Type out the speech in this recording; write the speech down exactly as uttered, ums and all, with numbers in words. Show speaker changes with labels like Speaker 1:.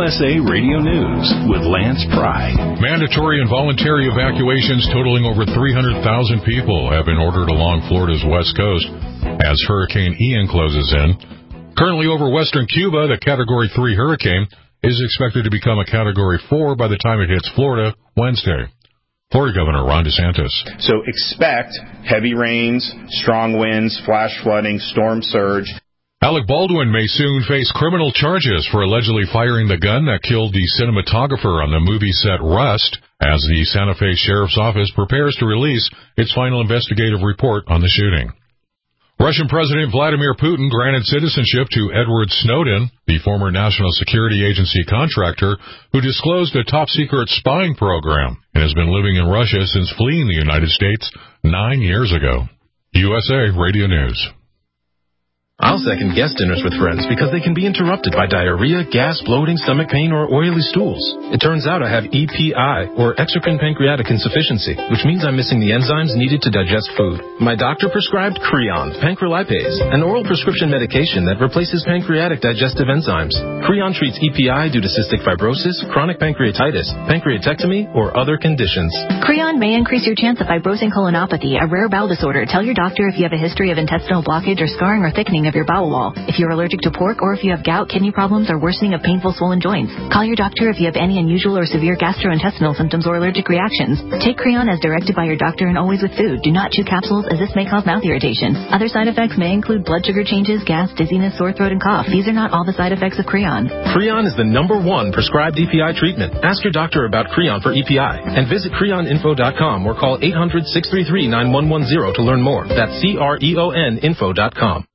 Speaker 1: S A Radio News with Lance Pry.
Speaker 2: Mandatory and voluntary evacuations totaling over three hundred thousand people have been ordered along Florida's west coast as Hurricane Ian closes in. Currently over western Cuba, the Category three hurricane is expected to become a Category four by the time it hits Florida Wednesday. Florida Governor Ron DeSantis.
Speaker 3: So expect heavy rains, strong winds, flash flooding, storm surge.
Speaker 2: Alec Baldwin may soon face criminal charges for allegedly firing the gun that killed the cinematographer on the movie set Rust, as the Santa Fe Sheriff's Office prepares to release its final investigative report on the shooting. Russian President Vladimir Putin granted citizenship to Edward Snowden, the former National Security Agency contractor who disclosed a top-secret spying program and has been living in Russia since fleeing the United States nine years ago. U S A Radio News.
Speaker 4: I'll second guest dinners with friends because they can be interrupted by diarrhea, gas, bloating, stomach pain, or oily stools. It turns out I have E P I, or exocrine pancreatic insufficiency, which means I'm missing the enzymes needed to digest food. My doctor prescribed Creon, pancrelipase, an oral prescription medication that replaces pancreatic digestive enzymes. Creon treats E P I due to cystic fibrosis, chronic pancreatitis, pancreatectomy, or other conditions.
Speaker 5: Creon may increase your chance of fibrosing colonopathy, a rare bowel disorder. Tell your doctor if you have a history of intestinal blockage or scarring or thickening of your bowel wall, if you're allergic to pork, or if you have gout, kidney problems, or worsening of painful swollen joints. Call your doctor if you have any unusual or severe gastrointestinal symptoms or allergic reactions. Take Creon as directed by your doctor and always with food. Do not chew capsules, as this may cause mouth irritation. Other side effects may include blood sugar changes, gas, dizziness, sore throat, and cough. These are not all the side effects of Creon.
Speaker 4: Creon is the number one prescribed E P I treatment. Ask your doctor about Creon for E P I and visit creon info dot com or call eight hundred, six three three, nine one one zero to learn more. That's C R E O N info dot com.